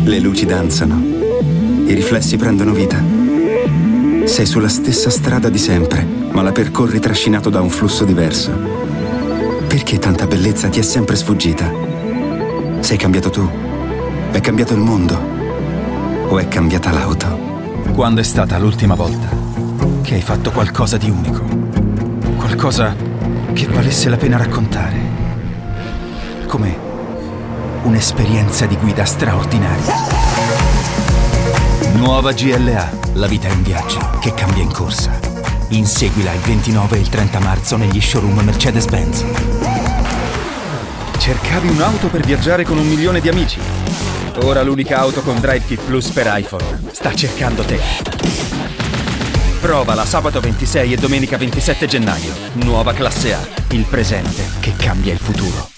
Le luci danzano, i riflessi prendono vita. Sei sulla stessa strada di sempre, ma la percorri trascinato da un flusso diverso. Perché tanta bellezza ti è sempre sfuggita? Sei cambiato tu? È cambiato il mondo? O è cambiata l'auto? Quando è stata l'ultima volta che hai fatto qualcosa di unico? Qualcosa che valesse la pena raccontare? Come un'esperienza di guida straordinaria. Nuova GLA, la vita è un viaggio che cambia in corsa. Inseguila il 29 e il 30 marzo negli showroom Mercedes-Benz. Cercavi un'auto per viaggiare con 1 milione di amici? Ora l'unica auto con Drive Kit Plus per iPhone sta cercando te. Provala sabato 26 e domenica 27 gennaio. Nuova classe A, il presente che cambia il futuro.